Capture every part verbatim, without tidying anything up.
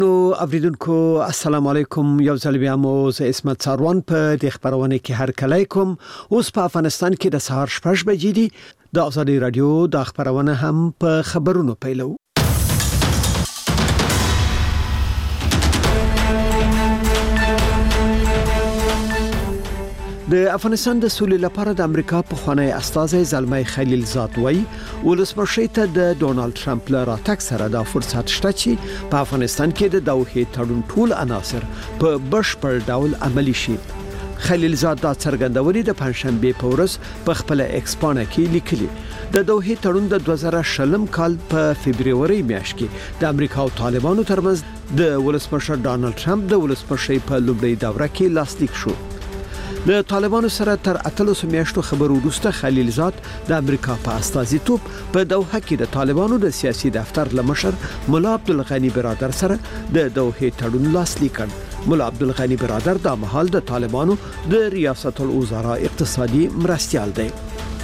نو اوریدونکو السلام علیکم. یو ځل بیا مو زه اسمت ساروان په د خبرونه کې هر کله کوم. اوس په افغانستان کې د سهار شپږ بجې دي. د آزادي رادیو د خبرونه هم په خبرونو پیلو. د افغانستان د سولې لپاره د امریکا په خوانی استازي زلمي خلیل زاد وای ولسمشر ته د ډونالد ټرمپ له راتګ سره د فرصت شته چې په افغانستان کې د دوحې تړون ټول عناصر په بشپړ ډول عملی شي. خلیل زاد د څرګندونې د پنځشنبه په ورځ په خپل ایکس پاڼه کې لیکلي د دوحې تړون د دوه زره شلم کال په فبرवरी میاشت کې د امریکا او طالبانو ترمنځ د ولسمشر ډونالد ټرمپ د ولسمشر په لومړي دوره کې لاسلیک شو. د طالبانو سره تر اتلسو میاشتو خبرو وروسته خلیل زاد د امریکا په استازیتوب په دوحه کې د طالبانو د سیاسي دفتر لمشر مولا عبدالغنی برادر سره د دوحې تړون لاسلیک کړ. مولا عبدالغنی برادر د مهال د طالبانو د ریاست الوزرا اقتصادي مرستیال دی.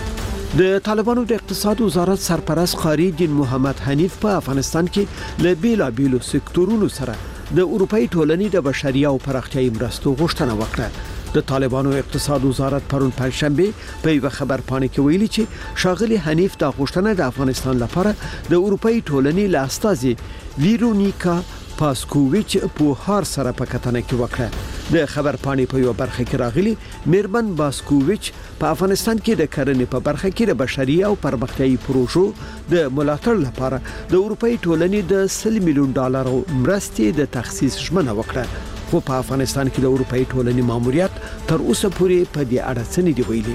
د طالبانو د اقتصاد وزارت سرپرست قاری دین محمد حنیف په افغانستان کې له بیلا بیلو سکتورونو سره د اروپאי ټولنې د بشري او پراختیايي مرستو غوښتنه وکړه. د طالبانو اقتصاد وزارت پرون پنځشنبه په یو خبر پاڼه کې ویلي چې شاغلي حنیف د غوښتنه د افغانستان لپاره د اروپאי ټولنې له استازي ویرونیکا پاسکوویچ په هر سره په کتنه کې وکړه. د خبر پاڼې په یو برخه کې راغلي میرمن باسکوویچ په افغانستان کې د کرنې په برخه کې د بشري او پرمختیايي پروژو د ملاتړ لپاره د اروپאי ټولنې د سل میلیون ډالر مرستې د تخصیص ژمنه وکړه. خو په افغانستان کې د اروپאי ټولنې ماموریت تر اوسه پورې په دې اړه څه نه دی ویلي.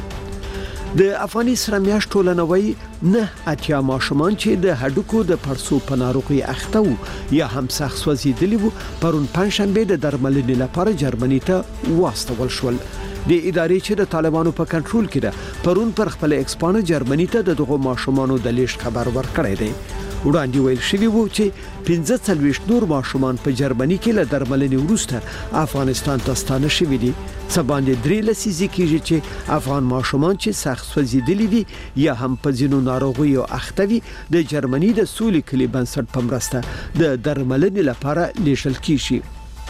د افغاني سره میاشت ټولنوي نه اتیا ماشومان چې د هډوکو د پړسو په ناروغي اخته وو یا هم سخت سوځیدلی وو پرون پنځشنبه د درملنې لپاره جرمني ته واستول شول. د ادارې چې د طالبانو په کنټرول کې ده پرون پر خپل ایکسپانه جرمني ته د دغه ماشومانو د لیش خبر ورکړی دی. وړاندې ویل شوی وو چې پنځه څلوېښت نور ماشومان په جرمني کې له درملنې وروسته افغانستان ته ستانه شوي دي. څه باندې درې لسیزې کېږي چې افغان ماشومان چې سخت سوځېدلي دي یا هم په ځینو ناروغیو اخته وي د جرمني د سولې کلي بنسټ په مرسته د درملنې لپاره لیږل کیږي.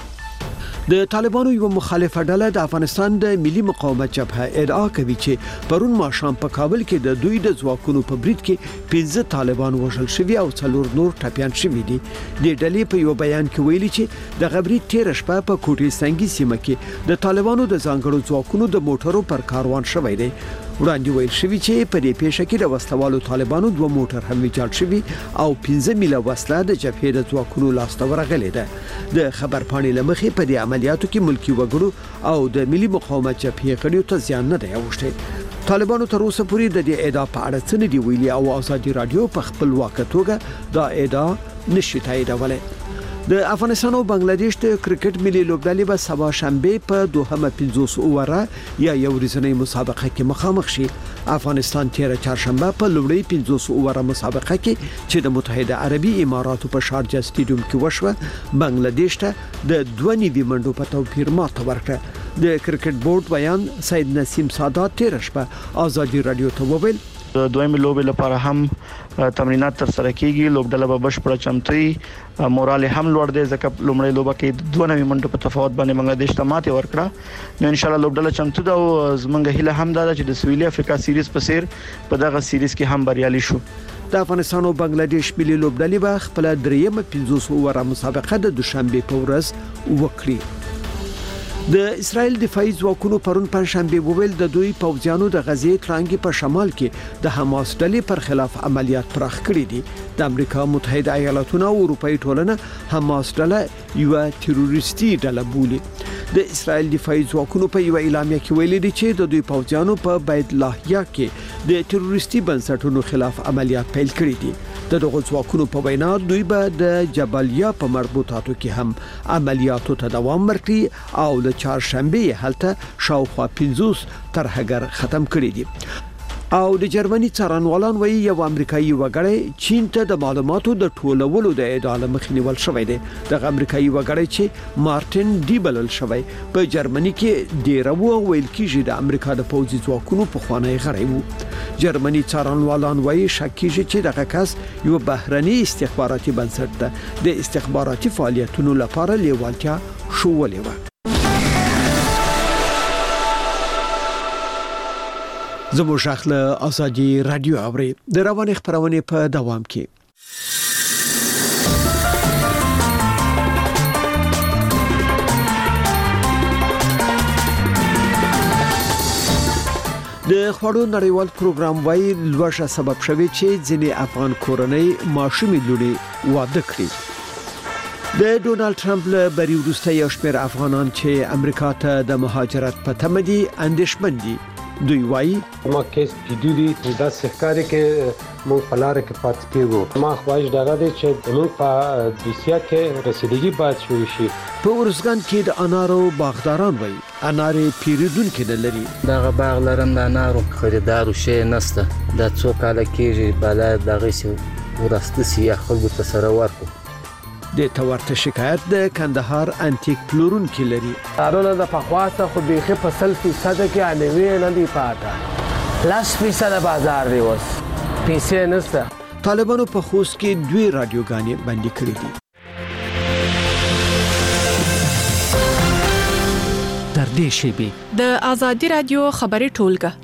د طالبانو یو مخالفه ډله د افغانستان د ملي مقاومت جبهه ادعا کوي چې پرون ماښام په کابل کې د دوی د ځواکونو په برید کې پنځه طالبان وژل شوي او څلور نور ټپيان شوي دي. د ډلې په یو بیان کې ویلي چې د غبري تیر شپه په کوټي سنگي سیمه کې د طالبانو د ځانګړو ځواکونو د موټرو پر کاروان شوی دی. وړاندې ویل شوی چې په دې پیښه کې د وسلوالو طالبانو دوه موټر هم ویجاړ شوي او پنځه میله وسله د جبهې د ځواکونو لاسته ورغلې ده. د خبر پاڼې لمخې په دې عملیاتو کې ملکی وګړو او د ملي مقاومت جبهې غړیو ته زیان نه دی اوښتی. طالبانو تر اوسه پورې د دې ادعا په اړه څه نه دی ویلي او آزادي رادیو په خپل واقع توګه دا ادعا نشي تاییدولی. د افغانستان او بنگلاديش د کرکټ ملي لوبډلې به سبا شنبه په دوحه پنځوس اووره یا یو ورځنۍ مسابقه کې مخامخ شي. افغانستان تیر چهارشنبه په لومړی پنځوس اووره مسابقه کې چې د متحده عربي اماراتو په شارجه سټیډیوم کې وشوه بنگلاديش ته د دوه نیوي منډو په توپیر ماته ورکړه. د کرکټ بورډ بیان سید نسیم سادات تیر شپه آزادي رادیو ته وویل د دویمې لوبې لپاره هم تمرینات تر سره کیږي. لوبډله به بشپړه چمتوي، مورال هم لوړ دی ځکه لومړی لوبه کې دوه نوي منټو په تفاوت باندې بنگلاديش ته ماتې ورکړه. نو ان شاء الله لوبډله چمتو ده او زمونږ هیله هم ده چې د سویلي افریقا سیریز په څیر په دغه سیریز کې هم بریالي شو. د افغانستان او بنگلاديش ملي لوبډلې به خپل دریمه پنځوس اووره مسابقه د دوشنبه په ورځ وکړي. د اسرائیل دفاعي ځواکونو پرون پنځشنبه وویل د دوی پوځیانو د غزې ترانګي په شمال کې د حماس ډلې پر خلاف عملیات پراخ کړي دي. د امریکا متحده ایالاتونو او اروپאי ټولنه حماس ډله یو تروریستي ډله بولي. د اسرائیل دفاعي ځواکونو په یو اعلامیه کې ویلي دي چې د دوی پوځیانو په بیت لاهیا کې د تروریستي بنسټونو خلاف عملیات پیل کړي دي. د دغه ځواکونو په وینا دوی به د جبالیا په مربوطاتو کې هم عملیاتو ته دوام ورکړي او د چهارشنبه هلته شاوخوا پنځوس ترهګر ختم کړي دي. او د جرمني څارنوالان وایي یو امریکایي وګړی چین ته د معلوماتو د ټولولو د ادعا له مخې نیول شوی دی. د امریکایي وګړی چې مارټین ډي بلل شوی په جرمني کې ډیر وو ویل کېږي د امریکا د پوځي ځواکونو په خوانی غړی وو. جرمني څارنوالان وایي شک کېږي چې دغه کس یو بهرني استخباراتي بنسټ ته د استخباراتي فعالیتونو لپاره لیوالتیا شوولې و. زموږ شخله ازادي رادیو اوري د رواني خبرونه په دوام کې. د خوړو نړیوال پروګرام وايي لوړه سبب شوی چې ځینې افغان کورنۍ ماشومې لوري واده کړي. د ډونالد ټرمپ له بری وروسته یو شمېر افغانان چې امریکا ته د مهاجرت په تمه دي اندېښمن دي. دوی وایي ما کیس پیډوري د سحکاري کې مو فلاره کې پات کېږو. ما خواهش دغه دی چې موږ په دوسیه کې رسیدګي باید شوي شي. په ورزګان کې د انارو باغداران وایي انارې پیریدونکو نه لري. دغه باغ لرم د انارو خریدارو شي نسته. د څو کال کېږي بالا دغه سي ورسته سي خلکو ته سره ورکو. د تورته شکایت د کندهار انټیک پلورونکو لري. ارونه د پخواسه خو بيخي په سل فیصد کې علوي نه دی پاته. لاس فیصد بازار دی وس. پیسې نشته. طالبانو په خوست کې دوی رادیوګانې بندي کړې دي. تر دې شی د ازادي رادیو خبري ټولګه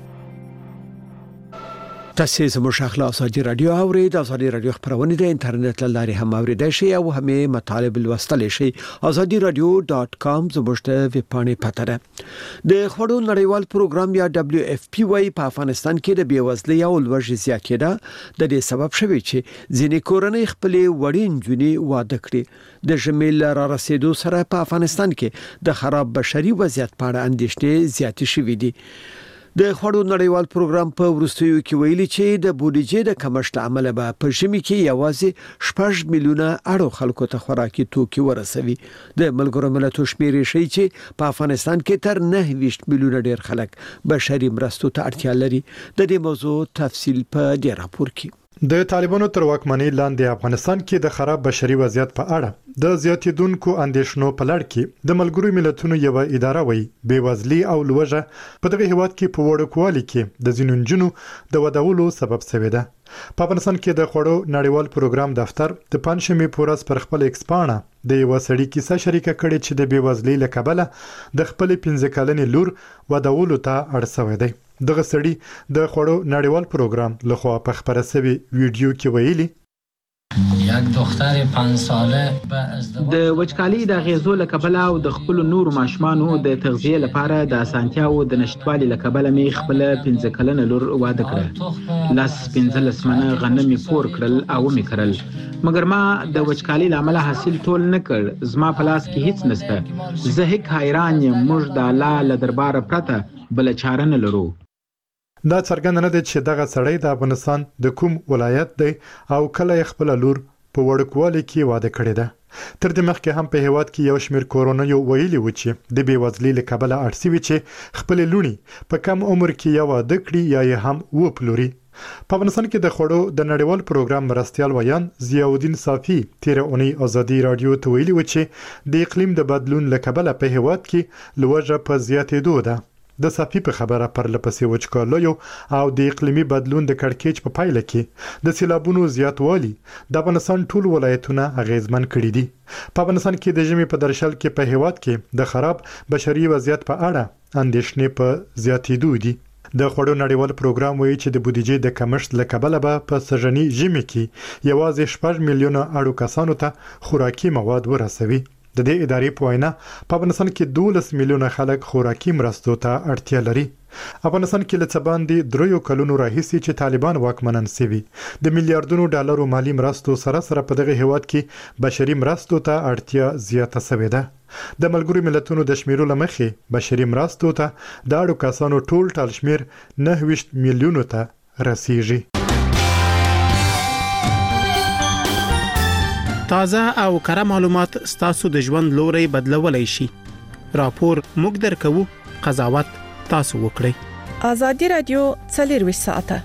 تاسو زموږ شاخله ازادي رادیو اوري د ازادي رادیو خبرونه د انټرنیټ لاري هم اوریدای شي او هم مطالب لوستل شي. ازادي رادیو ډاټ کام زموږ د ویب پاڼې پته ده. د خوړو نړیوال پروګرام یا دبليو اف پی وايي په افغانستان کې د بیوزلۍ او لوږې زیاتېدا د دې سبب شوی چې ځینې کورنۍ خپل وړین جونې واده کړي. د شمال را رسیدو سره په افغانستان کې د خراب بشري وضعیت په اړه اندېښنې زیاتې شوې دي. د خوړو نړیوال پروګرام په ورستیو کې ویلي چې د بودیجې د کمښت عمله به په ژمي کې یوازې شپږ میلیونه اړو خلکو ته خوراکي توکي ورسوي. د ملګرو ملتونو شمیرې ښیي چې په افغانستان کې تر نه ویشت میلیونه ډیر خلک بشري مرستو ته اړتیا لري. د دې موضوع تفصیل په دې راپور کې. د طالبانو تر واکمنۍ لاندې افغانستان کې د خراب بشري وضعیت په اړه د زیاتېدونکو اندېښنو په لړ کې د ملګرو ملتونو یو اداره وایي بیوزلي او لوږه په دغه هیواد کې په وړوکوالي کې د ځینو نجونو د ودولو سبب شوی ده. په افغانستان کې د خوړو نړیوال پروګرام دفتر د پنځمې پورس پر خپل ایکسپانه د یو سړي کیسه شریکه کړې چې د بیوزلۍ له کبله د خپل پنځه کلنې لور ودولو ته اړ شوی دی. دغه سړي د خوړو نړیوال پروګرام لخوا په خبره شوی ویډیو کې ویلي یک دختر پنځه ساله به ازدواج د وچکالي د غیزو له کبله او د خپل نور ماشومانو د تغذیه لپاره د اسانتیاو د نشټوالي له کبله می خپل پنځه کلنه لور واده کړ. لاس پنځه لسمنه غنم پور کړل او می کړل مګر ما د وچکالي لامل حاصل ټول نه کړ. زما په لاس کې هیڅ نشته. زه هیڅ حیران یم. موږ د الله له دربار پرته بل چاره نه لرو. دا څرګند نه دی چې دغه سړی د افغانستان د کوم ولایت دی او کله خپل لور په وړوکوالي کې واده کړی ده. تر دې مخکې هم په هیواد کې یو شمېر کورونیو ویلي و چې د بیوزلۍ له کبله اړ شوي چې خپل لونی په کم عمر کې یا واده کړي یا یې هم وپلوري. په افغانستان کې د خوړو د نړیوال پروګرام مرستیال ویان ضیاءالدین صافي تیر اونۍ ازادي رادیو ته ویلي و چې د اقلیم د بدلون له کبله په هیواد کې لوږه په زیاتېدو ده. د صافي په خبره پر لپسې وچکالیو او د اقلیمي بدلون د کړکېچ په پایله کې د سیلابونو زیاتوالی د افغانستان ټول ولایتونه اغیزمن کړي دي. په افغانستان کې د ژمي په درشل کې په هیواد کې د خراب بشري وضعیت په اړه اندېښنې په زیاتېدو دي. د خوړو نړیوال پروګرام وایي چې د بودیجې د کمښت له کبله به په سږني ژمي کې یوازې شپږ میلیونه اړو کسانو ته خوراکي مواد ورسوي. د دې ادارې په وینا په افغانستان کې دولس میلیونه خلک خوراکي مرستو ته اړتیا لري. افغانستان کې له څه باندې دریو کلونو راهیسې چې طالبان واکمنان سوي د میلیارډونو ډالرو مالی مرستو سره سره په دغه هیواد کې بشري مرستو ته اړتیا زیاته شوې ده. د ملګرو ملتونو د شمیرو لمخې بشري مرستو ته د اړو کسانو ټول ټال شمیر نه ویشت میلیونو ته رسیږي. تازه او کره معلومات ستاسو د ژوند لوري بدلولای شي. راپور موږ درکو، قضاوت تاسو وکړئ. ازادي رادیو څلور ساعته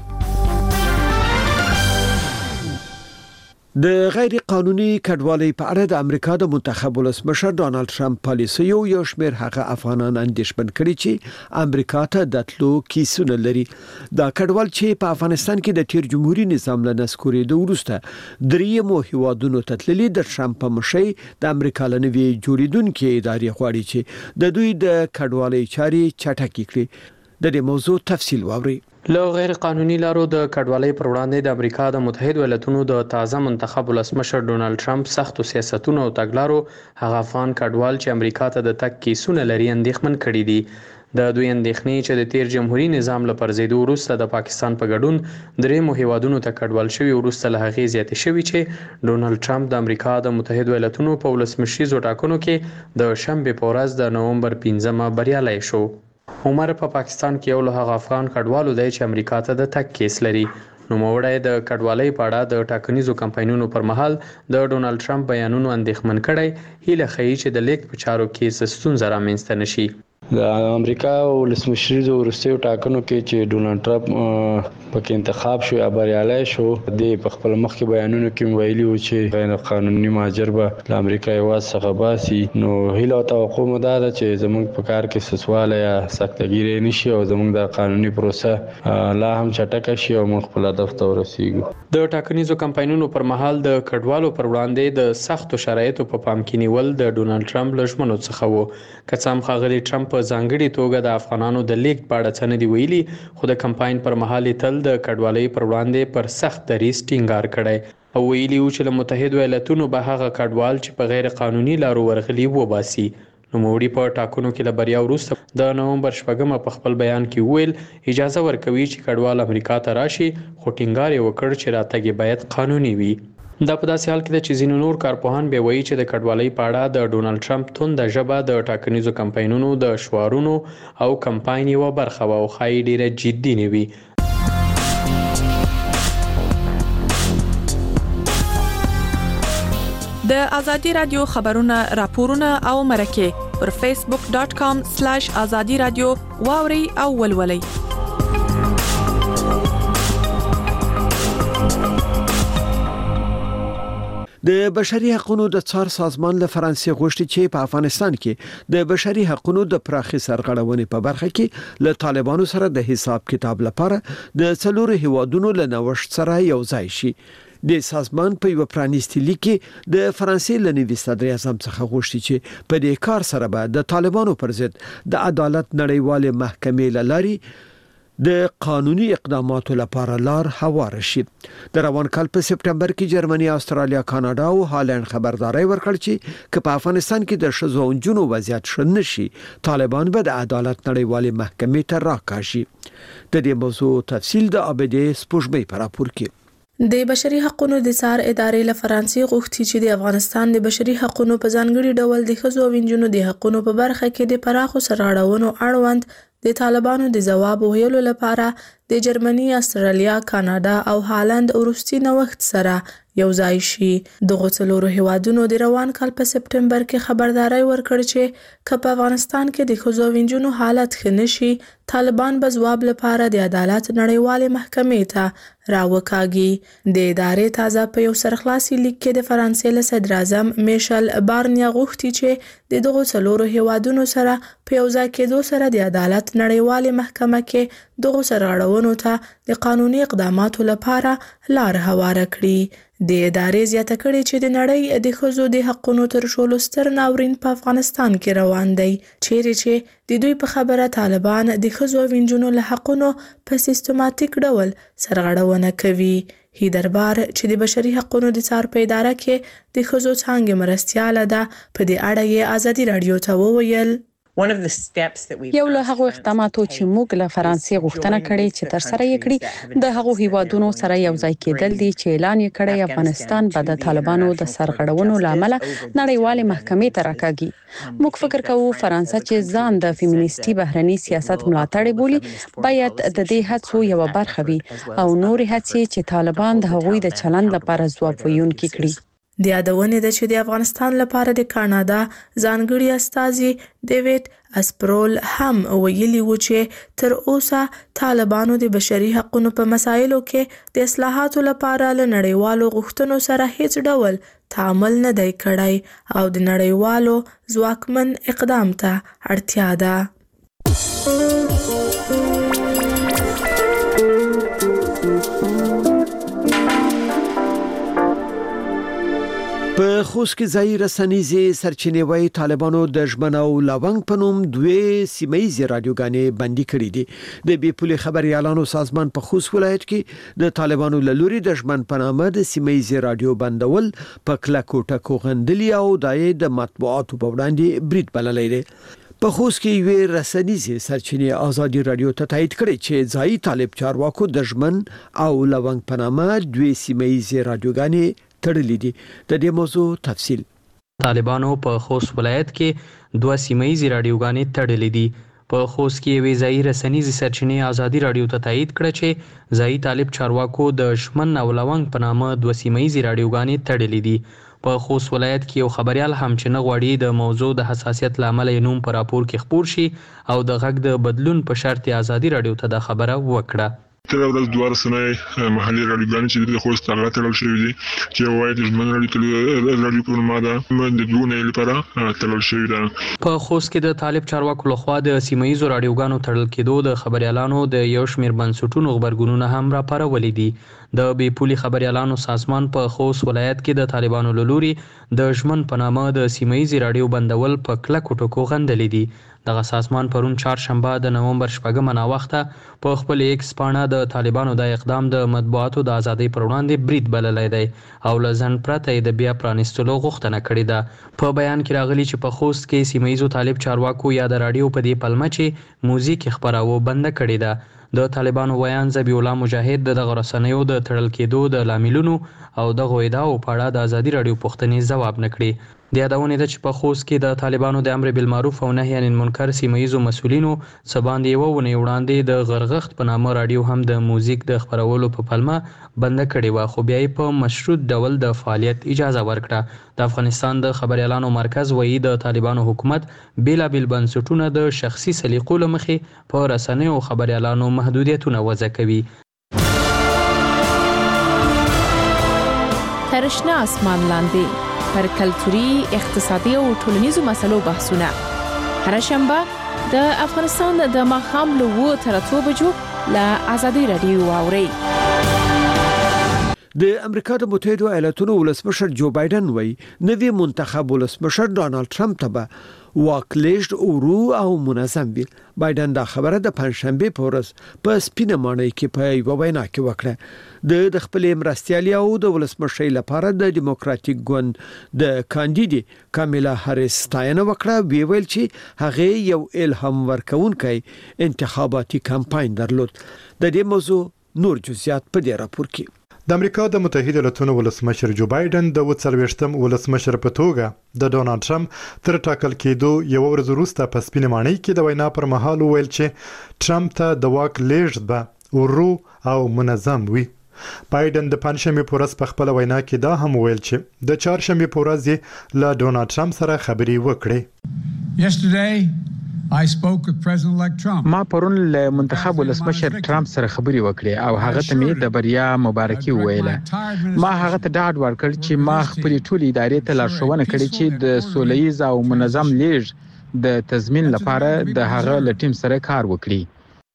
د غیر قانوني کډوالۍ په اړه د امریکا د منتخب ولسمشر ډانلډ ټرمپ پالیسي یو یو شمېر هغه افغانان اندېښمن کړي چې امریکا ته د تلو کیسونه لري. دا کډوال چې په افغانستان کې د تیر جمهوریت نظام له نسکورېدو وروسته دریمو هیوادونو ته تللي د ټرمپ په مشرۍ د امریکا له نوي جوړیدونکو ادارې غواړي چې د دوی د کډوالۍ چاري چټکې کړي. د دې موضوع تفصیل واوري. له غیر قانوني لارو د کډوالۍ پر وړاندې د امریکا د متحده ایالاتونو د تازه منتخب ولسمشر ډونالد ټرمپ سختو سیاستونو او تګلارو هغه افغان کډوال چې امریکا ته د تګ کیسونه لري اندېښمن کړي دي. د دوی اندېښنې چې د تیر جمهوریت نظام له پرځېدو وروسته د پاکستان په ګډون درېمو هیوادونو ته کډوال شوي وروسته له هغې زیاتې شوي چې ډونالد ټرمپ د امریکا د متحده ایالاتونو په ولسمشریزو ټاکنو کې د شنبې په ورځ د نومبر پنځمه بریالی شو. عمر په پا پاکستان کې یو له هغه افغان کډوالو دی چې امریکا ته د تګ کیس لري. نوموړی د کډوالۍ په اړه د ټاکنیزو کمپاینونو پر مهال د ډونالد ټرمپ بیانونو اندېښمن کړی، هیله ښیي چې د لیک په چارو کې څه ستونزه رامنځته نشي. د امریکا ولسمشریزو وروستیو ټاکنو کې چې ډونالد ټرمپ پکې انتخاب شو یا بریالی شو، د په خپل مخکې بیانونو کې ویلي و چې غیر قانوني مهاجر به له امریکا هېواد څخه باسي. نو هیله او توقع مو دا ده چې زموږ په کار کې سسواله یا سختګیري نشي او زموږ د قانوني پروسه لا هم چټکه شي او موږ خپل هدف ته ورسیږو. د ټاکنیزو کمپاینونو پر مهال د کډوالو پر وړاندې د سختو شرایطو په پام کې نیول د ډونالد ټرمپ له ژمنو څخه و. که څه هم ښاغلي ټرمپ په ځانګړې توګه د افغانانو د لیږد په اړه څه نه دي ویلي، خو د کمپاین پر مهال یې تل د کډوالۍ پر وړاندې پر سخت دریځ ټینګار کړی او ویلي و چې له متحده ایالاتونو به هغه کډوال چې په غیر قانوني لارو ورغلي وباسي. نوموړي په ټاکنو کې له بریا وروسته د نومبر شپږمه په خپل بیان کې وویل اجازه ورکوي چې کډوال امریکا ته راشي، خو ټینګار یې وکړ چې راتګ یې باید قانوني وي. دا په داسې حال کې ده چې ځینو نور کارپوهان بیا وایي چې د کډوالۍ په اړه د ډونالد ټرمپ تونده ژبه د ټاکنیزو کمپاینونو د شعارونو او کمپاین یوه برخه وه او ښایي ډیره جدي نه وي. د ازادي رادیو خبرونه، راپورونه او مرکې پر فیسبوک ډاټ کام سلیش ازادي رادیو واوري او ولولئ. د بشري حقوقو د څار سازمان له فرانسې غوښتي چې په افغانستان کې د بشري حقوقو د پراخي سرغړونې په برخه کې له طالبانو سره د حساب کتاب لپاره د څلورو هیوادونو له نوښت سره یو ځای شي. د سازمان په یو پرانیستي لیک کې د فرانسې له نوي صدر اعظم څخه غوښتي چې په دې کار سره به د طالبانو پر ضد د عدالت نړیوال محکمې له لارې د قانوني اقداماتو لپاره لار هوار شي. د روان کال په سپټمبر کې جرمني، استرالیا، کاناډا او هالند خبرداري ورکړه چې که په افغانستان کې د ښځو او نجونو وضعیت ښه نشي، طالبان به د عدالت نړیوالې محکمې ته راکاږي. د دې موضوع تفصیل د ابدي سپوږمۍ په راپور کې. د بشري حقوقو د څار ادارې له فرانسې غوښتي چې د افغانستان د بشري حقوقو په ځانګړي ډول د ښځو او نجونو د حقوقو په برخه کې د پراخو سرغړونو اړوند د طالبانو د ځواب ویلو لپاره د جرمني، استرالیا، کاناډا او هالند وروستي نوښت سره یو ځای شي. دغه څلورو هیوادونو د روان کال په سپټمبر کې خبرداري ورکړه چې که په افغانستان کې د ښځو او نجونو حالت ښه نشي، طالبان به ځواب لپاره د عدالت نړیوالې محکمې ته راوکاږي. د ادارې تازه په یو سرخلاصي لیک کې د فرانسې له صدر اعظم میشل بارنیا غوښتي چې د دغه څلورو هیوادونو سره په یو ځای کېدو سره د عدالت نړیوالې محکمه کې دغه سرغړونو ته د قانوني اقداماتو لپاره لار هواره کړي. د ادارې زیاته کړې چې د نړۍ د ښځو د حقوقو تر ټولو ستر ناورین په افغانستان کې روان دی، چیرې چې د دوی په خبره طالبان د ښځو او نجونو له حقوقو په سیستماتیک ډول سرغړونه کوي. هیدربار چې د بشري حقوقو د څار په اداره کې د ښځو څانګې مرستیاله ده، په دې اړه یې ازادي رادیو ته وویل یو له هغو اقداماتو چې موږ له فرانسې غوښتنه کړې چې تر سره یې کړي د هغو هیوادونو سره یو ځای کېدل دي چې اعلان یې کړی افغانستان به د طالبانو د سرغړونو لامل نړیوالې محکمې ته راکاږي. موږ فکر کوو فرانسه چې ځان د فیمینیستي بهرني سیاست ملاتړ بولي باید د دې هڅو یو برخه وي او نور هڅې چې طالبان د هغوی د چلند لپاره ځواب ویونکي کړي. د یادونې ده چې د افغانستان لپاره د کاناډا ځانګړي استازي ډیوډ اسپرول هم ویلي و چې تر اوسه طالبانو د بشري حقوقو په مسایلو کې د اصلاحاتو لپاره له نړیوالو غوښتنو سره هیڅ ډول تعامل نه دی کړی او د نړیوالو ځواکمن اقدام ته اړتیا ده. په خوست کې ځای رسنیزې سرچینې وایي طالبانو د ژمن او لاونګ په نوم دوه سیمایي رادیوګانې بندي کړې دي. د بي پولي خبريالانو سازمان په خوست ولایت کې د طالبانو لوري د ژمن په نامه د سیمایي رادیو بندول په کلکو ټکو غندلي او د مطبوعاتو په وړاندې برید بللی دی. په خوست کې یو رسنیزې سرچینې ازادي رادیو ته تایید کړي چې ځای طالب چارواکو د ژمن او لاونګ په نامه دوه سیمایي رادیوګانې تړلې دي. د دې موضوع تفصیل طالبانو په خوست ولایت کې دوه سیمایي رادیوګانې تړلې دي. په خوست کې یوې ځایي رسنیزې سرچینې ازادي رادیو ته تایید کړه چې ځایي طالب چارواکو د شمن او لونګ په نامه دوه سیمایي رادیوګانې تړلې دي. په خوست ولایت کې یو خبريال هم چې نه غواړي د موضوع د حساسیت لامل یې نوم په راپور کې خپور شي او د غږ د بدلون په شرط ازادي رادیو ته د خبره وکړه. تر ورځ دوه رسنۍ محلي رادیوګانې چې د خوست هغه تړل شوي دي چې وایي د ژمن رادیو په نامه ده د دوه لپاره تړل شوي ده. په خوست کې د طالب چارواکو لخوا د سیمایي رادیوګانو تړل کېدو د خبريالانو د یو شمېر بنسټونو خبرګونونه هم راپارولي دي. د بي پولي خبريالانو سازمان په خوست ولایت کې د طالبانو لوري د ژمن په نامه د سیمایي رادیو بندول په کلکو ټکو غندلي دي. دغه سازمان پرون چهارشنبه د نومبر شپږمه ناوخته په خپل ایکس پاڼه د طالبانو د اقدام د مطبوعاتو د ازادۍ پر وړاندې برید بللی دی او له ځنډ پرته د بیا پرانیستلو غوښتنه کړې ده. په بیان کې راغلي چې په خوست کې سیمایي طالب چارواکو یا د رادیو په دې پلمه چې موزیک خبراو بند کړې ده. د طالبانو ویان ذبیح الله مجاهد دغه رسنیو د تړل کېدو د لاملونو او دغه ادعاو په اړه د ازادي رادیو پوښتنې ځواب نه کړي. د یادونې ده چې په خوست کې د طالبانو د امر بالمعروف او نهي عن المنکر سیمایي مسؤلینو څه باندې یوه اونۍ وړاندې د غرغښت په نامه رادیو هم د موزیک د خپرولو په پلمه بنده کړې وه، خو بیا یې په مشروط ډول د فعالیت اجازه ورکړه. د افغانستان د خبريالانو مرکز وایي د طالبانو حکومت بیلابیل بنسټونه د شخصي سلیقو له مخې په رسنیو او خبريالانو محدودیتونه وضع کوي. تر شنه اسمان لاندې پر کلتوري، اقتصادي او ټولنیزو مسلو بحثونه هر شنبه د افغانستان د ماښام له اوه تر اتو بجو له ازادي رادیو واورئ. د امریکا د متحده ایالاتونو ولسمشر جو بایدن وایي نوی منتخب ولسمشر ډانلډ ټرمپ ته به واکلیږد ورو او منظم وي. بایدن دا خبره د پنځشنبه په ورځ په سپینه ماڼۍ کې په یوه وینا کې وکړه. د د خپل مرستیالي او د ولسمشر لپاره د دیموکراتیک ګوند د کاندیدې کامیلا هریس ستاینه وکړه. وی ویل چې هغه یو الهام ورکونکی انتخاباتي کمپاین درلود. د دې موضوع نور جزئیات په دې راپور کې. د امریکا د متحده ایالاتونو ولسمشر جو بایدن د څلوېښتم ولسمشر په توګه د ډونالډ ټرمپ تر ټاکل کېدو یو ورځ وروسته په سپینه ماڼۍ کې د وینا پر مهال وویل چې ټرمپ ته د واک لیږد به ورو او منظم وي. بایدن د پنځشنبې په ورځ په خپل وینا کې دا هم وویل چې د چهارشنبې په ورځ یې له ډونالډ ټرمپ سره خبرې وکړې. Yesterday I spoke with President-elect Trump. ما پرون له منتخب ولسمشر ټرمپ سره خبرې وکړې او هغه ته مې د بریا مبارکي وویله. ما هغه ته ډاډ ورکړ چې ما خپل ټول ادارې ته لارښوونه کړې چې د سولهییز او منظم لیږد د تضمین لپاره د هغه له ټیم سره کار وکړي.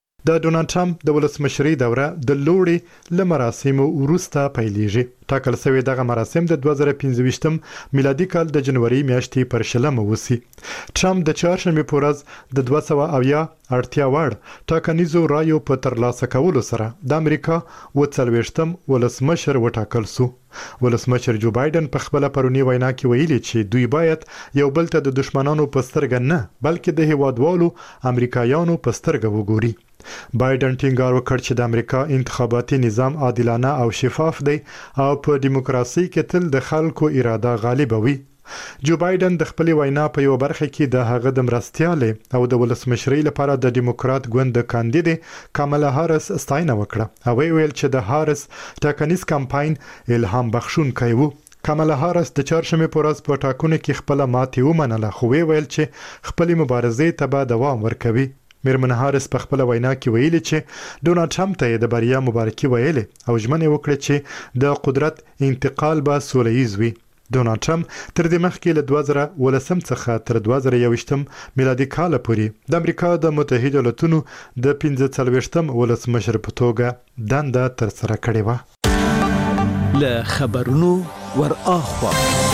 د ډونالډ ټرمپ د ولسمشرۍ دوره د لوړې له مراسمو وروسته پیلېږي. ټاکل شوی دغه مراسم د دوه زره پنځه ویشتم میلادي کال د جنوري میاشتې پر شلمه وسی. ټرمپ د چهارشنبې په ورځ د دوه سوه اویا اړتیا وړ ټاکنیزو رایو په ترلاسه کولو سره د امریکا اووه څلوېښتم ولسمشر وټاکل شو. ولسمشر جو بایدن په خپل پرونی وینا کې ویلي چې دوی باید یو بل ته د دشمنانو په سترګه نه بلکې د هیوادوالو امریکایانو په سترګه وګوري. بایدن ټینګار وکړ چې د امریکا انتخاباتي نظام عادلانه او شفاف دی او په دیموکراسي کې تل د خلکو اراده غالب وي. جو بایدن د خپل وینا په یو برخه کې د هغه د مرستیالې او د ولسمشرۍ لپاره د دیموکرات ګوند د کاندیدې کاملا هارس ستاینه وکړه او ویل چې د هارس ټاکنیز کمپاین الهام بخښونکی و. کاملا هارس د چهارشنبه په ورځ په ټاکنو کې خپل ماتې ومنله خو ویل چې خپل مبارزې ته به دوام ورکوي. میرمن هارس په خپل وینا کې ویلي چې ډونالد ټرمپ ته د بریا مبارکي ویلي او ژمنه وکړه چې د قدرت انتقال به سوله ییز وي. ډونالد ټرمپ تر دې مخکې له دوه زره ولسم څخه تر دوه زره یوویشتم میلادي کال پورې د امریکا د متحده ایالاتونو د پنځه څلوېښتم ولسمشر په توګه دنده ترسره کړې وه. له خبرونو ور اخوا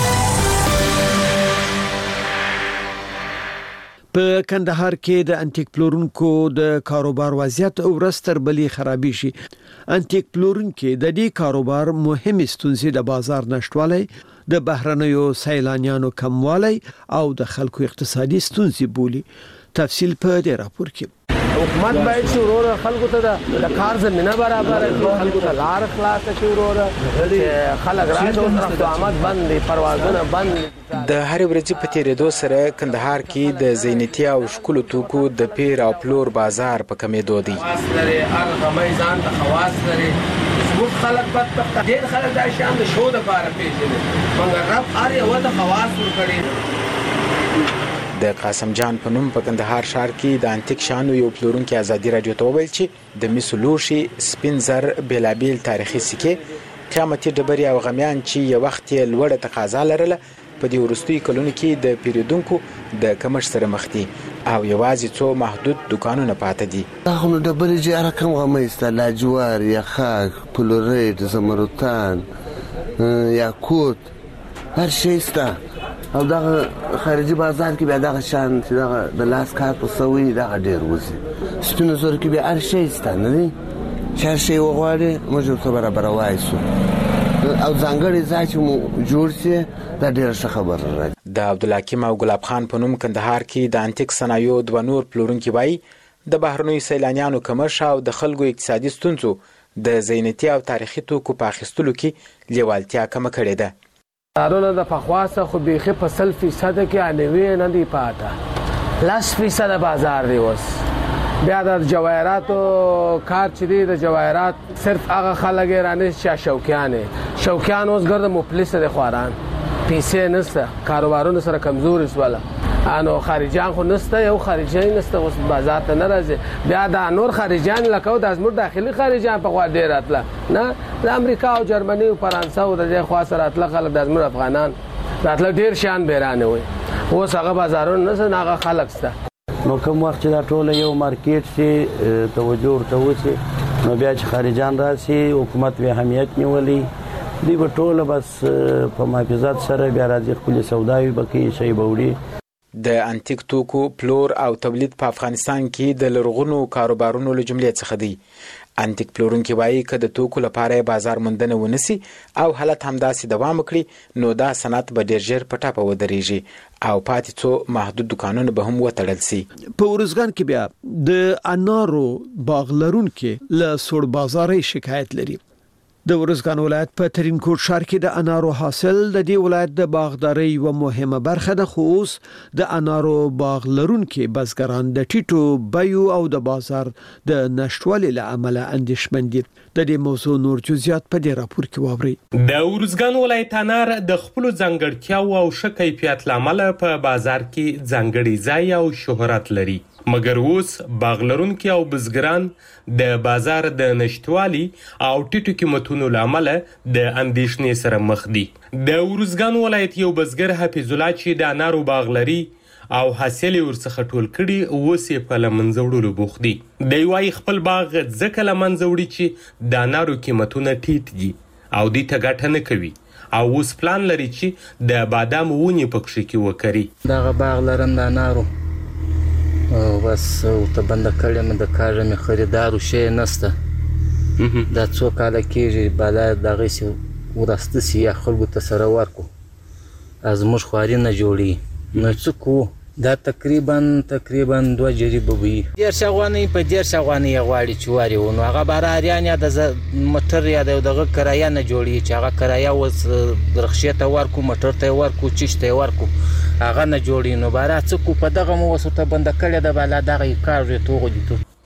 په کندهار کې د انټیک پلورونکو د کاروبار وضعیت ورځ تر بلې خرابې شي. انټیک پلورونکو د دې کاروبار مهمه ستونزې د بازار نشټوالی، د بهرنیو سیلانیانو کموالی او د خلکو اقتصادي ستونزې بولي. تفصیل په دې راپور کې. حکومت باید چې ورور خلکو ته د کار زمينه برابر کړي، خلکو ته لار خلاص کړي، ورور چې خلک راځي او رفت آمد بند دي، پروازونه بند دي. د هر ورځې په تیریدو سره کندهار کې د زینتي او ښکلو توکو د پیر او پلور بازار په کمیدو دی. خاص لري هغه غمې ځان ته خواص لري. زموږ خلک بدبخت ډېر خلک دا شان د شو د پاره پیژني، مګر رب هر یو د خواص ور کړی. د قاسم جان په نوم په کندهار ښار کې د انټیک شانو یو پلورونکي ازادي رادیو ته وویل چې د مسو لوښي، سپین زر، بیلابیل تاریخي سکې، قیمتي ډبرې او غمیان چې یو وخت یې لوړه تقاضا لرله په دې وروستیو کلونو کې د پیرودونکو د کمښت سره مخ دي او یوازې څو محدود دکانونه پاتې دي. هغه نو ډبرې چې هر کوم غمې سته، لاجوار یا خاک، فلورایټ، زمرتان، یاقوت، هر شی سته. او دا خارجي بازار کې بیا دا شان چې دا د لاس کار په سوي دا ډېر وځي. سپینو زر کې بیا هر شی سته نه دي، چې هر شی وغواړي موږ ته برابر وایسو او ځانګړي ځای چې مو جوړ شي دا ډېر ښه خبره راځي. د عبدالحکیم او ګلاب خان په نوم کندهار کې د انټیک صنایعو دوه نور پلورونکي وایي د بهرنیو سیلانیانو کمښت او د خلکو اقتصادي ستونزو د زینتي او تاریخي توکو په اخیستلو کې لیوالتیا کمه کړې ده. دارونه د پخواسه خو بیخي په سل فیصد کې انوي نه دی پاته، لس فیصد بازار دی اوس. بیا د جواهراتو کار چې دی د جواهرات صرف هغه خلک رانه چې شوکیانې شوکیان اوس ګرد مفلس دي، خواران پیسې نسته، کاروبارونه سره کمزوري سواله، انو خارجيان خو نسته، یو خارجي نسته اوس بازار ته نه راځي. بیا د نور خارجيان لکه د ازمر داخلي خارجيان په خوا ډیر اتله نه، د امریکا او جرمني او فرانسه او د خوا سره اتله خلک د ازمر افغانان راتله ډیر شان بیرانه وي. اوس هغه بازارونه نسته، هغه خلک سته. نو کوم وخت دا ټول یو مارکیټ چې توجه ورته وشي نو بیا چې خارجيان راشي حکومت به اهمیت نیولي دی په ټوله بس په محافظت سره بیا راځي خپل سوداوي بکې شی بوړي. د انټیک توکو پلور او تولید په افغانستان کې د لرغونو کاروبارونو له جملې څخه دی. انټیک پلورونکي وایي که د توکو لپاره بازار موندنه ونسی او حالت همداسې دوام وکړي نو دا صنعت به ډېر ژر په ټاپه ودرېږي او پاتې څو محدود دکانونه به هم وتړل سي. په ورزګان کې بیا د انارو باغ لرونکي له سوړ بازاري شکایت لري. د ورزګان ولایت په ترینکوټ ښار کې د انارو حاصل د دې ولایت د باغداري یو مهمه برخه ده، خو اوس د انارو باغ لرونکي بزګران د ټیټو بیو او د بازار د نشټوالي له امله اندېښمن دي. د دې موضوع نور جزئیات په دې راپور کې واورئ. د ورزګان ولایت انار د خپل ځانګړتیاو او ښه کیفیت لامل په بازار کې ځانګړي ځای او شهرت لري، مګر اوس باغلرونکي او بزګران د بازار د نشټوالي او ټیټو قیمتونو لامل د اندېښنې سره مخ دي. د ورزګان ولایت یو بزګر حفیظ الله چې د انارو باغ لري او حاصل ورڅخه ټول کړي اوس یې په لمنځه وړلو بوخت دي. دی وايي خپل باغ ځکه لمنځه وړي چې د انارو قیمتونه ټیټ دي او دې ته ګټه نه کوي او اوس پلان لري چې د بادام ونې پکښې کې وکري. دغه باغ لرم د انارو بس ورته بنده کړې مې د کار مې خریدارو شی نسته. دا څو کاله کېږي بالا دغسې ورسته سي یا خلکو ته سره ورکو زموږ خواري نه جوړي نو څه کوو. دا تقریبا تقریبا دوه جریبه به وي. دېرش افغانۍ په دېرش افغانۍ یې غواړي چې وارې و نو هغه بهراریان یا د موټر یا د دغه کرایه نه جوړېږي چې هغه کرایه اوس رخشې ته ورکو، موټر ته یې ورکو، چیش ته یې ورکو، هغه نه جوړي. نو بارا څه کو په دغه مو وسو ته بنده کړی د بالا دغه کار یې توغ دي.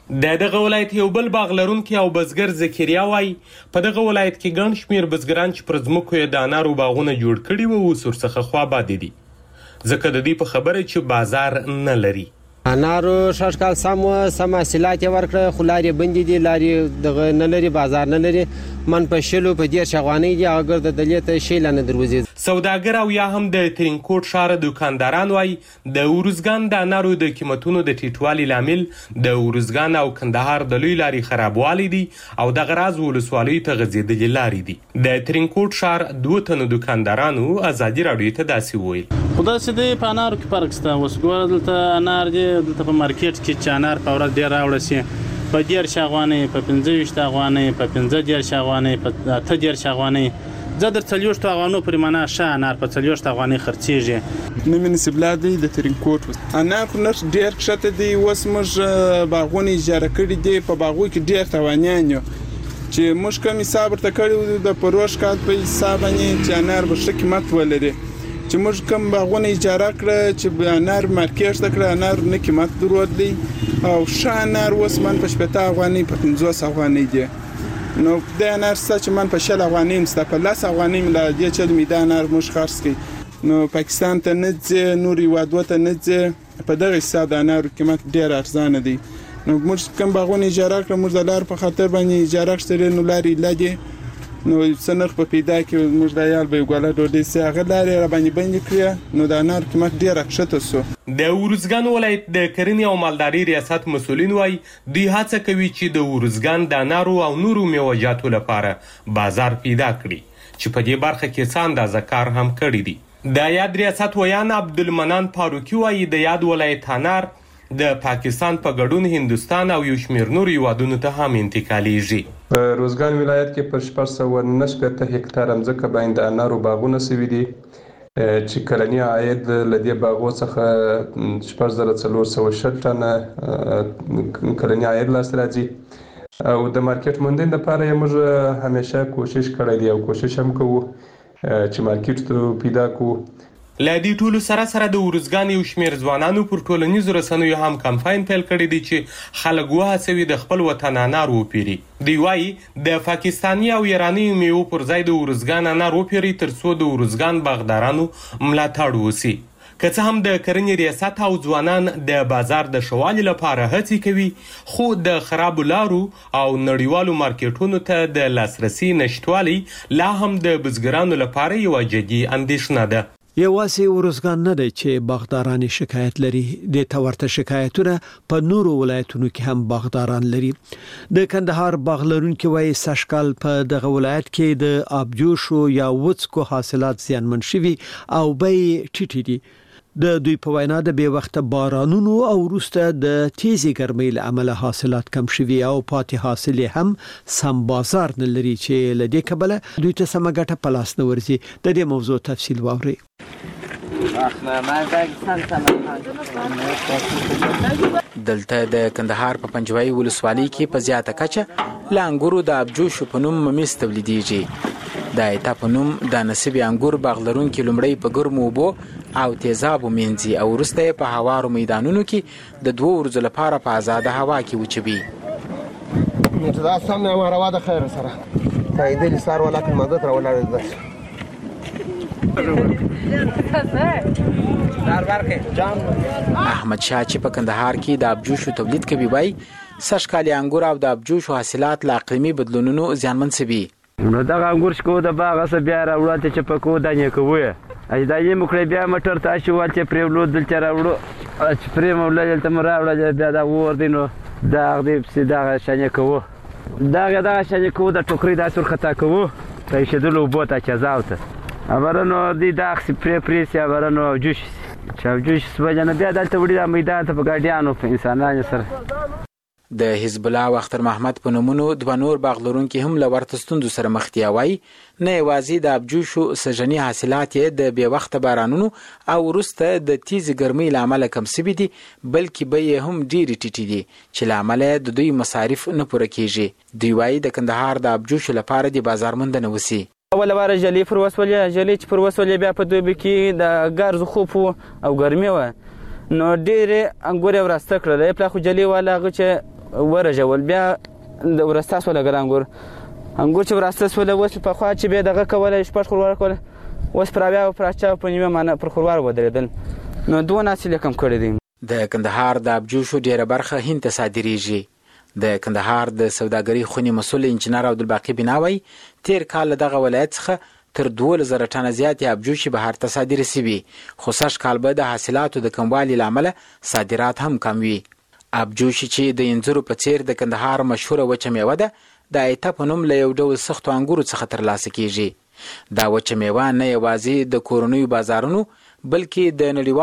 د دغه ولایت یو بل باغ لرونکي او بزګر زکریا وایي په دغه ولایت کې ګڼ شمېر بزګران چې پر ځمکو یې د انارو باغونه جوړ کړي وو اوس ورڅخه خوابادي دي ځکه د دوی په خبره چې بازار نه لري. انارو شش کال سم سم حاصلات یې ورکړه خو لارې بندې دي لارې دغه نه لري بازار نه لري من په شلو په دېرش افغانۍ دي هغه ګرده دلې ته شی لا نه دروځي. سوداګر او یا هم د ترینکوټ ښار دوکانداران وایي د ارزګان د انارو د قیمتونو د ټیټوالي لامل د ارزګان او کندهار د لوی لارې خرابوالی دي او دغه راز ولسوالیو ته غځېدلې لارې دي. د ترینکوټ ښار دوه تنو دوکاندارانو ازادي راډیو ته داسې وویل. خو داسې دی په انارو کې فرق شته. اوس ګوره دلته انار دی دلته په مارکیټ کې چې انار په ورځ ډېر راوړه شي په دېرش افغانۍ په پنځه ویشت افغانۍ په پنځه دېرش افغانۍ په اته دېرش افغانۍ زه در څلوېښتو افغانو پورې معنا ښه انار په څلوېښت افغانۍ خرڅېږي. نوم یې نصیب الله دی د ترینکوټ. انار خو نرخ ډېر کښته دی. اوس موږ باغونه اجاره کړي دي په باغو کې ډېر تاوانیان یو چې موږ کوم حساب ورته کړی د پروش کال په حساب باندې چې انار به ښه قیمت ولري چې موږ کوم باغونه اجاره کړه چې انار مارکیټ ته کړه انار نه قیمت درود دی او ښه انار اوس من په شپېته افغانۍ په پنځوس افغانۍ دی. نو د انار څه چې من په شل افغانۍ مسته په لس افغانۍ ملا دی چې میده انار موږ خرڅ کړي نو پاکستان ته نه ځي نور هیوادو ته نه ځي په دغه حساب د انارو قیمت ډېر ارزانه دی. نو موږ کوم باغونه اجاره کړه موږ د لار په خاطر باندې اجاره کړې نو لارې لګي نو څه نرخ په پیدا کې موږ د یال به ګوله ډوډۍ سي هغه لارې را باندې بندې کړې نو د انار قیمت ډېر کښته سو. د ارزګان ولایت د کرنې او مالدارۍ ریاست مسؤلین وایي دوی هڅه کوي چې د ارزګان د انارو او نورو میوه‌جاتو لپاره بازار پیدا کړي چې په دې برخه کې څه اندازه کار هم کړی دی. د یاد ریاست ویان عبدالمنان فاروقي وایي د یاد ولایت انار د پاکستان په ګډون هندستان او یو شمېر نورو هیوادونو ته هم انتقالیږي. په روزګان ولایت کې پر شپږ سوه نهه شپېته هکتاره ځمکه باندې د انارو باغونه سوي دي چې کلنی عاید له دې باغو څخه شپږ زره څلور سوه شل ټنه کلنی عاید لاسته راځي او د مارکیټ موندنې لپاره یې موږ همیشه کوشش کړی دی او کوشش هم کوو چې مارکیټ ته پیدا کوو. له دې ټولو سره سره د ارزګان یو شمېر ځوانانو پر ټولنیزو رسنیو هم کمپاین پیل کړی دی چې خلک وهڅوي د خپل وطن انار وپیري. دوی وایي د پاکستاني او ایراني میوو پر ځای د ارزګان انار وپیري تر څو د ارزګان باغدارانو ملاتړ وسی. که څه هم د کرنې ریاست او ځوانان د بازار د ښه والي لپاره هڅې کوي خو د خرابو لارو او نړیوالو مارکیټونو ته د لاسرسي نشتوالي لا هم د بزګرانو لپاره یوه جدي اندېښنه ده. یوازې ارزګان نه دی چې باغداران شکایت لري د تورته شکایتونه په نورو ولایتونو کې هم باغداران لري. د کندهار باغ لرونکي وایي سږکال په دغه ولایت کې د آبجوشو یا وڅکو حاصلات زیانمن شوي او بیې ټیټې دي. د دوی په وینا د بې وخته بارانونو او وروسته د تیزی ګرمۍ له امله حاصلات کم شوي او پاتې حاصل هم سم بازار نه لري چې له دې کبله دوی ته سمه ګټه په لاس نه ورځي. د دې موضوع تفصیل واورئ. دلته د کندهار په پنجوایي ولسوالۍ کې په زیاته کچه له انګورو د آبجوشو په نوم ممیز تولیدېږي. د ایتا په نوم د نصیب انګور باغ لرونکي لومړی په ګرمو اوبو او تیزابو مینځي او وروسته یې په هوارو میدانونو کې د دوه ورځو لپاره په آزاده هوا کې وچوي. دا سم نه روا د خیر سره فائدې لسار ولکه مدد را ولاړ ده. احمد شاه چې په کندهار کې د آبجوشو تولید کوي وایي سږکال انګور او د آبجوشو حاصلات له اقلیمي بدلونونو زیانمن شوي. نو دغه انګور شکو د باغ څخه بیا راوړل چې په کو دانې کوی اجدا یې مکړې بیا مټر ته شو چې پرېولو دلته راوړو چې پرې مولل ته راوړل بیا دا ور دینو دا غدې په دا شانې کوو دا دا شانې کوو د ټوکري د سر خطا کوو ته شدلو بوته چې زاوته امرنو دي دا خپل پرې پرې سي امرنو جوش چې جوش سوجنه بیا دلته وړي د میدان ته په ګاډیانو په انسانانو سره. د حزب الله او اختر محمد په نومونو دوه نور باغ لرونکي هم له ورته ستونزو سره مخ دي. وایي نه یوازې د آبجوشو سږني حاصلات یې د بې وخته بارانونو او وروسته د تیزې ګرمۍ له امله کم سوي دي بلکې بیې هم ډېرې ټیټې دي چې له امله د دوی مصارف نه پوره کیږي. دوی وایي د کندهار د آبجوشو لپاره د بازار موندنه وسي. اوله واره جلې پر وسولې جلې چې پر وسولې بیا په دوبي کې د ګرځ خوب او ګرمي وه نو ډېرې انګور یې وراسته کړل. پلا خو جلې والا هغه چې ورژول بیا د ورسته سوله ګر انګور انګور چې ورسته سوله اوس پخوا چې بیا دغه کولی شپږ خروار کوله اوس پر اویا او پر اچا په نیمه مانه پر خروار ودرېدل نو دونه حاصل یې کم کړی دی. د کندهار د ابجوشو ډیره برخه هند ته صادریږي. د کندهار د سوداګرۍ خونې مسؤل انجنیر عبدالباقي بناوی تیر کال دغه ولایت څخه تر دولس زره ټنه زیاتې ابجوشې بهر ته صادرې سوي، خو سږ کال به د حاصلاتو د کموالي له امله صادرات هم کم وي. ابجوشې چې د انځرو په څیر د کندهار مشهوره وچه میوه ده، د ایته په نوم له یو ډول سختو انګورو څخه ترلاسه کیږي. دا وچه میوه نه یوازې د کورنیو بازارونو بلکې د نړیوالو